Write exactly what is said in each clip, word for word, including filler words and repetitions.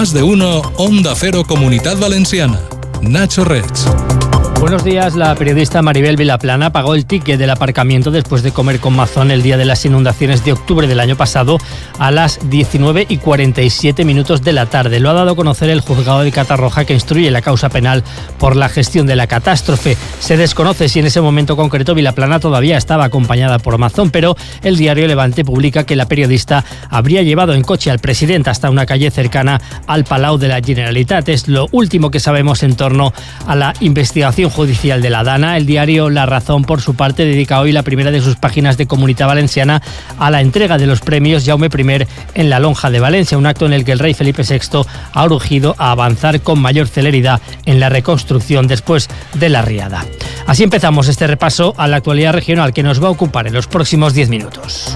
Más de uno, Onda Cero Comunidad Valenciana. Nacho Reig. Buenos días. La periodista Maribel Vilaplana pagó el ticket del aparcamiento después de comer con Mazón el día de las inundaciones de octubre del año pasado a las diecinueve y cuarenta y siete minutos de la tarde. Lo ha dado a conocer el juzgado de Catarroja, que instruye la causa penal por la gestión de la catástrofe. Se desconoce si en ese momento concreto Vilaplana todavía estaba acompañada por Mazón, pero el diario Levante publica que la periodista habría llevado en coche al presidente hasta una calle cercana al Palau de la Generalitat. Es lo último que sabemos en torno a la investigación judicial de la Dana. El diario La Razón, por su parte, dedica hoy la primera de sus páginas de Comunitat Valenciana a la entrega de los premios Jaume I en la Lonja de Valencia, un acto en el que el rey Felipe sexto ha urgido a avanzar con mayor celeridad en la reconstrucción después de la riada. Así empezamos este repaso a la actualidad regional, que nos va a ocupar en los próximos diez minutos.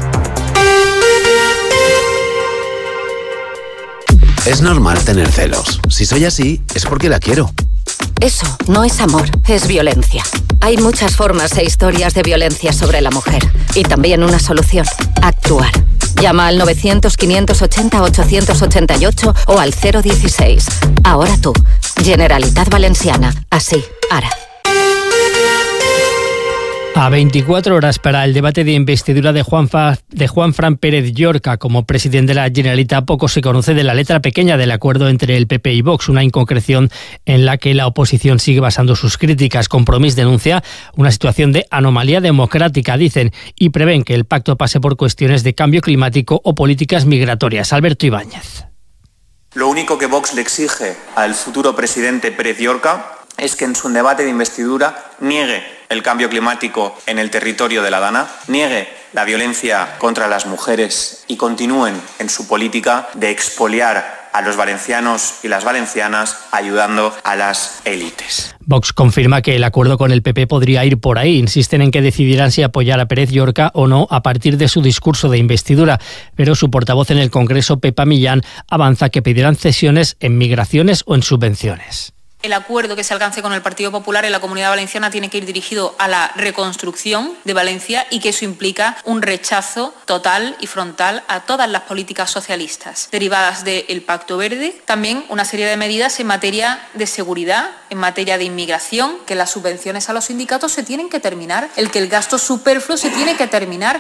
Es normal tener celos. Si soy así, es porque la quiero. Eso no es amor, es violencia. Hay muchas formas e historias de violencia sobre la mujer. Y también una solución: actuar. Llama al novecientos, quinientos ochenta, ochocientos ochenta y ocho o al cero dieciséis. Ahora tú, Generalitat Valenciana. Así, ara. A veinticuatro horas para el debate de investidura de Juan, Fa, de Juan Fran Pérez Llorca como presidente de la Generalitat, poco se conoce de la letra pequeña del acuerdo entre el P P y Vox, una inconcreción en la que la oposición sigue basando sus críticas. Compromís denuncia una situación de anomalía democrática, dicen, y prevén que el pacto pase por cuestiones de cambio climático o políticas migratorias. Alberto Ibáñez. Lo único que Vox le exige al futuro presidente Pérez Llorca es que en su debate de investidura niegue el cambio climático en el territorio de la Dana, niegue la violencia contra las mujeres y continúen en su política de expoliar a los valencianos y las valencianas ayudando a las élites. Vox confirma que el acuerdo con el P P podría ir por ahí. Insisten en que decidirán si apoyar a Pérez Llorca o no a partir de su discurso de investidura, pero su portavoz en el Congreso, Pepa Millán, avanza que pedirán cesiones en migraciones o en subvenciones. El acuerdo que se alcance con el Partido Popular en la Comunidad Valenciana tiene que ir dirigido a la reconstrucción de Valencia y que eso implica un rechazo total y frontal a todas las políticas socialistas derivadas del Pacto Verde. También una serie de medidas en materia de seguridad, en materia de inmigración, que las subvenciones a los sindicatos se tienen que terminar, el que el gasto superfluo se tiene que terminar.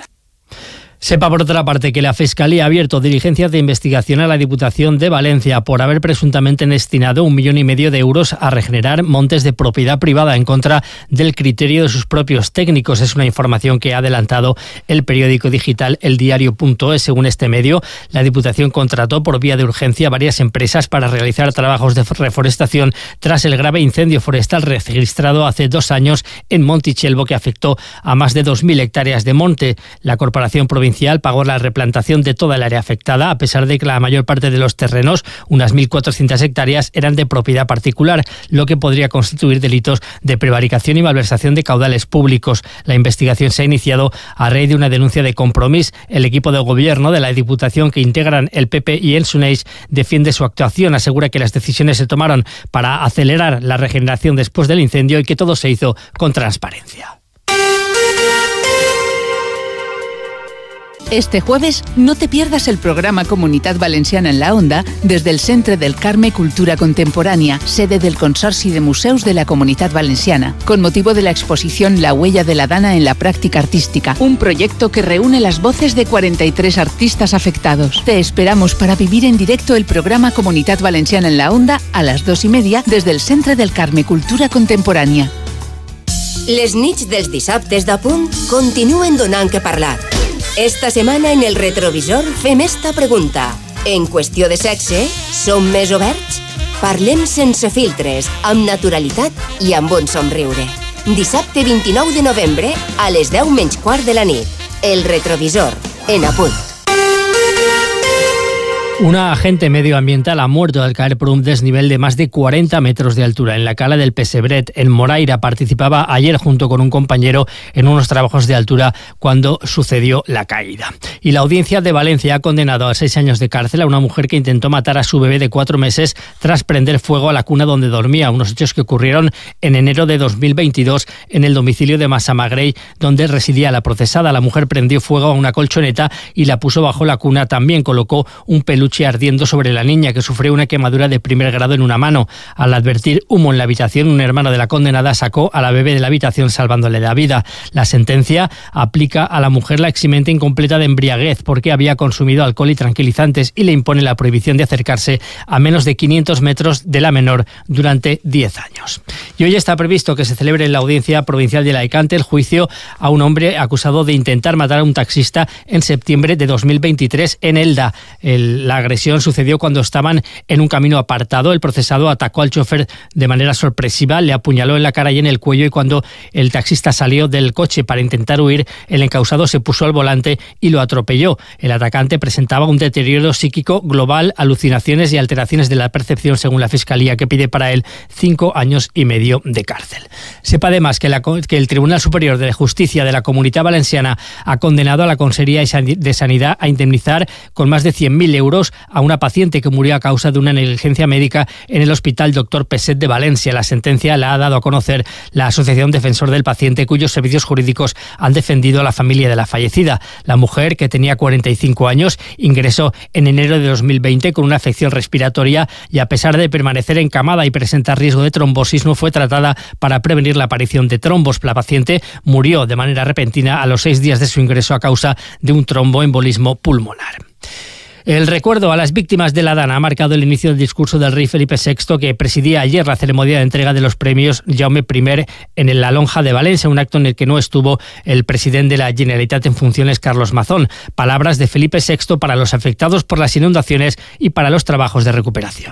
Sepa, por otra parte, que la Fiscalía ha abierto diligencias de investigación a la Diputación de Valencia por haber presuntamente destinado un millón y medio de euros a regenerar montes de propiedad privada en contra del criterio de sus propios técnicos. Es una información que ha adelantado el periódico digital El Diario punto es. Según este medio, la Diputación contrató por vía de urgencia varias empresas para realizar trabajos de reforestación tras el grave incendio forestal registrado hace dos años en Montichelvo, que afectó a más de dos mil hectáreas de monte. La Corporación Provincial pagó la replantación de toda el área afectada, a pesar de que la mayor parte de los terrenos, unas mil cuatrocientas hectáreas, eran de propiedad particular, lo que podría constituir delitos de prevaricación y malversación de caudales públicos. La investigación se ha iniciado a raíz de una denuncia de Compromís. El equipo de gobierno de la Diputación, que integran el P P y el Suneix, defiende su actuación, asegura que las decisiones se tomaron para acelerar la regeneración después del incendio y que todo se hizo con transparencia. Este jueves no te pierdas el programa Comunitat Valenciana en la Onda desde el Centre del Carme Cultura Contemporánea, sede del Consorci de Museus de la Comunitat Valenciana, con motivo de la exposición La huella de la Dana en la práctica artística, un proyecto que reúne las voces de cuarenta y tres artistas afectados. Te esperamos para vivir en directo el programa Comunitat Valenciana en la Onda a las dos y media desde el Centre del Carme Cultura Contemporània. Les nits dels dissabtes de punt continuen donant que parlar. Esta setmana en el retrovisor fem esta pregunta. En qüestió de sexe, som més oberts? Parlem sense filtres, amb naturalitat i amb bon somriure. Dissabte vint-i-nou de novembre a les deu menys quart de la nit. El retrovisor, en Apunt. Una agente medioambiental ha muerto al caer por un desnivel de más de cuarenta metros de altura en la cala del Pesebret, en Moraira. Participaba ayer junto con un compañero en unos trabajos de altura cuando sucedió la caída. Y la Audiencia de Valencia ha condenado a seis años de cárcel a una mujer que intentó matar a su bebé de cuatro meses tras prender fuego a la cuna donde dormía. Unos hechos que ocurrieron en enero de dos mil veintidós en el domicilio de Massamagrell, donde residía la procesada. La mujer prendió fuego a una colchoneta y la puso bajo la cuna. También colocó un peluche peluche ardiendo sobre la niña, que sufrió una quemadura de primer grado en una mano. Al advertir humo en la habitación, un hermano de la condenada sacó a la bebé de la habitación salvándole la vida. La sentencia aplica a la mujer la eximente incompleta de embriaguez porque había consumido alcohol y tranquilizantes y le impone la prohibición de acercarse a menos de quinientos metros de la menor durante diez años. Y hoy está previsto que se celebre en la Audiencia Provincial de Alicante el juicio a un hombre acusado de intentar matar a un taxista en septiembre de dos mil veintitrés en Elda. El, la agresión sucedió cuando estaban en un camino apartado. El procesado atacó al chofer de manera sorpresiva, le apuñaló en la cara y en el cuello, y cuando el taxista salió del coche para intentar huir, el encausado se puso al volante y lo atropelló. El atacante presentaba un deterioro psíquico global, alucinaciones y alteraciones de la percepción, según la Fiscalía, que pide para él cinco años y medio de cárcel. Sepa además que, la, que el Tribunal Superior de Justicia de la Comunitat Valenciana ha condenado a la Consejería de Sanidad a indemnizar con más de cien mil euros a una paciente que murió a causa de una negligencia médica en el Hospital Doctor Peset de Valencia. La sentencia la ha dado a conocer la Asociación Defensor del Paciente, cuyos servicios jurídicos han defendido a la familia de la fallecida. La mujer, que tenía cuarenta y cinco años, ingresó en enero de dos mil veinte con una afección respiratoria y, a pesar de permanecer encamada y presentar riesgo de trombosis, no fue tratada para prevenir la aparición de trombos. La paciente murió de manera repentina a los seis días de su ingreso a causa de un tromboembolismo pulmonar. El recuerdo a las víctimas de la Dana ha marcado el inicio del discurso del rey Felipe sexto, que presidía ayer la ceremonia de entrega de los premios Jaume I en la Lonja de Valencia, un acto en el que no estuvo el presidente de la Generalitat en funciones, Carlos Mazón. Palabras de Felipe sexto para los afectados por las inundaciones y para los trabajos de recuperación.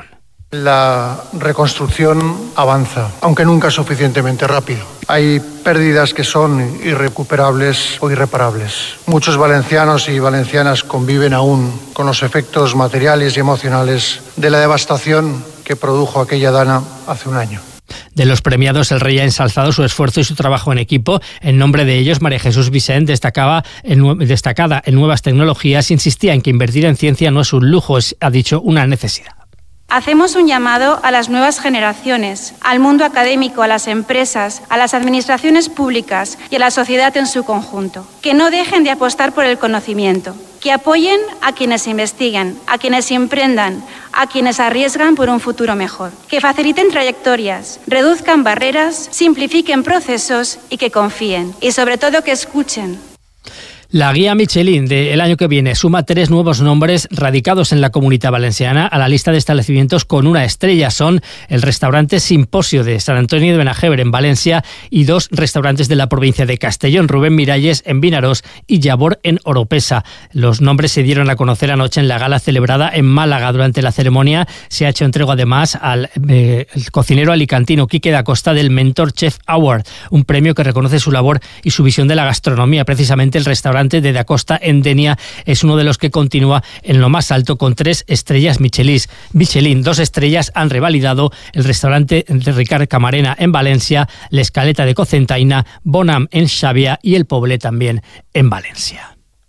La reconstrucción avanza, aunque nunca suficientemente rápido. Hay pérdidas que son irrecuperables o irreparables. Muchos valencianos y valencianas conviven aún con los efectos materiales y emocionales de la devastación que produjo aquella dana hace un año. De los premiados, el rey ha ensalzado su esfuerzo y su trabajo en equipo. En nombre de ellos, María Jesús Vicent, destacaba en, destacada en nuevas tecnologías, insistía en que invertir en ciencia no es un lujo, es, ha dicho, una necesidad. Hacemos un llamado a las nuevas generaciones, al mundo académico, a las empresas, a las administraciones públicas y a la sociedad en su conjunto, que no dejen de apostar por el conocimiento, que apoyen a quienes investigan, a quienes emprendan, a quienes arriesgan por un futuro mejor, que faciliten trayectorias, reduzcan barreras, simplifiquen procesos y que confíen, y sobre todo que escuchen. La guía Michelin del año que viene suma tres nuevos nombres radicados en la Comunitat Valenciana a la lista de establecimientos con una estrella. Son el restaurante Simposio de Sant Antoni de Benajever en Valencia y dos restaurantes de la provincia de Castellón, Rubén Miralles en Vinaròs y Llavor en Oropesa. Los nombres se dieron a conocer anoche en la gala celebrada en Málaga. Durante la ceremonia se ha hecho entrega además al eh, el cocinero alicantino Quique da Costa del Mentor Chef Award, un premio que reconoce su labor y su visión de la gastronomía. Precisamente el restaurante de Da Costa en Denia es uno de los que continúa en lo más alto con tres estrellas Michelin. Michelin, dos estrellas han revalidado el restaurante de Ricard Camarena en Valencia, la Escaleta de Cocentaina, Bonam en Xàbia y el Poblet también en Valencia.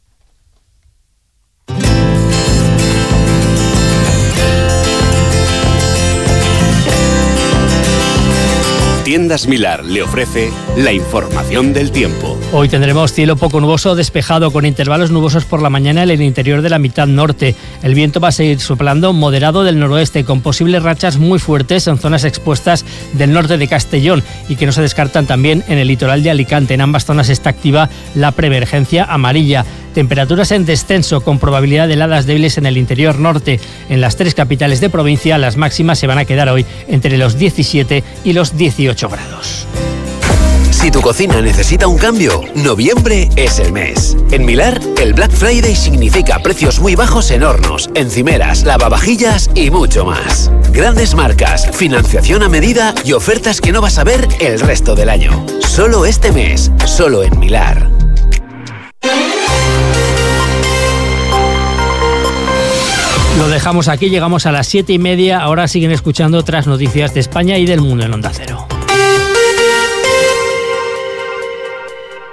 Tiendas Milar le ofrece la información del tiempo. Hoy tendremos cielo poco nuboso despejado con intervalos nubosos por la mañana en el interior de la mitad norte. El viento va a seguir soplando moderado del noroeste con posibles rachas muy fuertes en zonas expuestas del norte de Castellón y que no se descartan también en el litoral de Alicante. En ambas zonas está activa la preemergencia amarilla. Temperaturas en descenso con probabilidad de heladas débiles en el interior norte. En las tres capitales de provincia las máximas se van a quedar hoy entre los diecisiete y los dieciocho grados. Si tu cocina necesita un cambio, noviembre es el mes. En Milar, el Black Friday significa precios muy bajos en hornos, encimeras, lavavajillas y mucho más. Grandes marcas, financiación a medida y ofertas que no vas a ver el resto del año. Solo este mes, solo en Milar. Lo dejamos aquí, llegamos a las siete y media. Ahora siguen escuchando otras noticias de España y del mundo en Onda Cero.